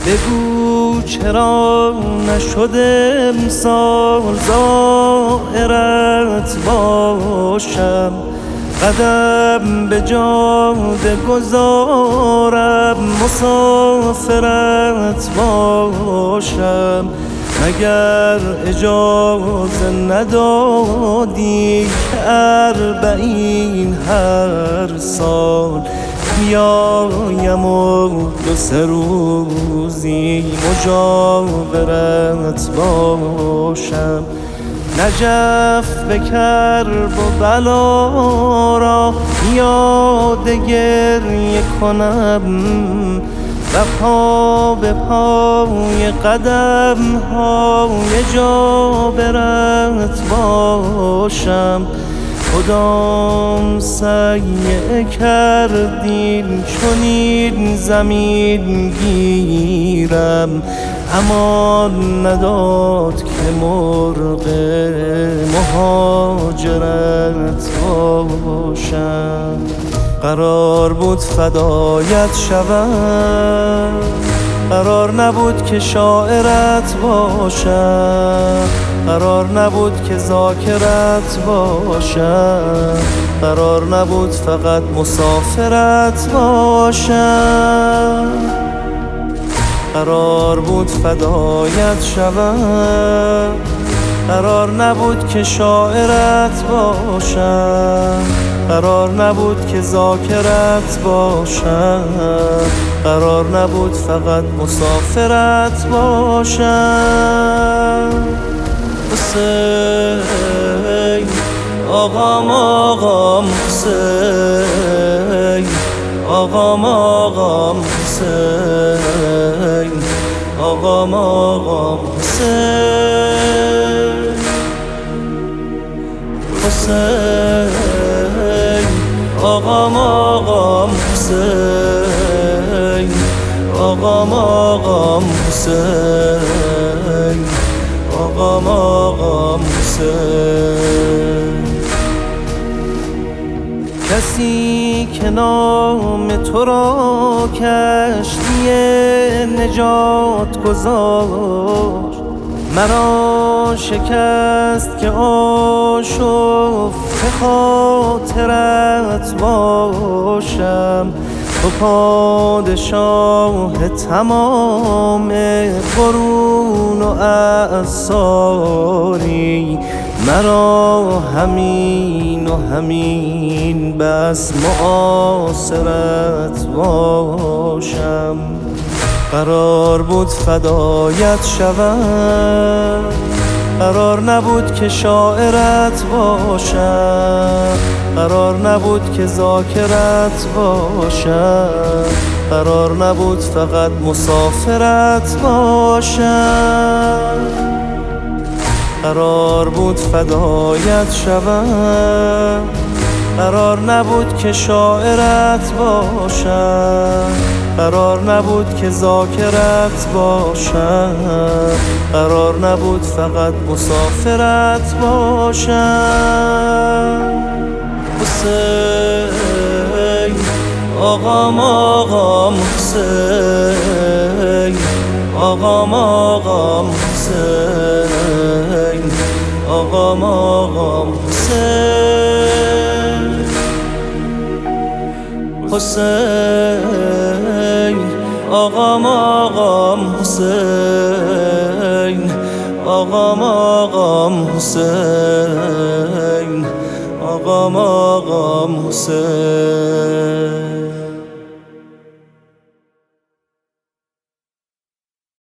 بگو چرا نشده امسال زائرت باشم، قدم به جاده گذارم مسافرت باشم. مگر اجازه ندادی که 40 هر سال بیایم و 2-3 روزی مجاورت باشم؟ نجف به کرب و بلا را یاد گریه کنم و پا به پای قدم های جابرت باشم. کدام سیه کردین چنین زمین گیرم، امان نداد که مرغ مهاجرت باشم. قرار بود فدایت شوم، قرار نبود که شاعرت باشم، قرار نبود که ذاکرت باشم، قرار نبود فقط مسافرت باشم. قرار بود فدایت شوم، قرار نبود که شاعرت باشم، قرار نبود که ذاکرت باشم، قرار نبود فقط مسافرت باشم. حسین آقام آقام حسین آقام آقام حسین آقام آقام حسین حسین آقام آقام حسین آقام آقام حسین آقام آقام حسین. کسی که نام تو را کشتی نجات گذاشت، مرا شکست که آشفته خاطرت باشم. تو پادشاه تمام قرون و اعصاری، مرا همین و همین بس معاصرت باشم. قرار بود فدایت شوم، قرار نبود که شاعرت باشم، قرار نبود که ذاکرت باشم، قرار نبود فقط مسافرت باشم. قرار بود فدایت شوم، قرار نبود که شاعرت باشم، قرار نبود که ذاکرت باشم، قرار نبود فقط مسافرت باشم. حسین آقام آقام حسین آقام آقام حسین آقام آقام حسین حسین آقام آقام حسین آقام آقام حسین آقام آقام حسین.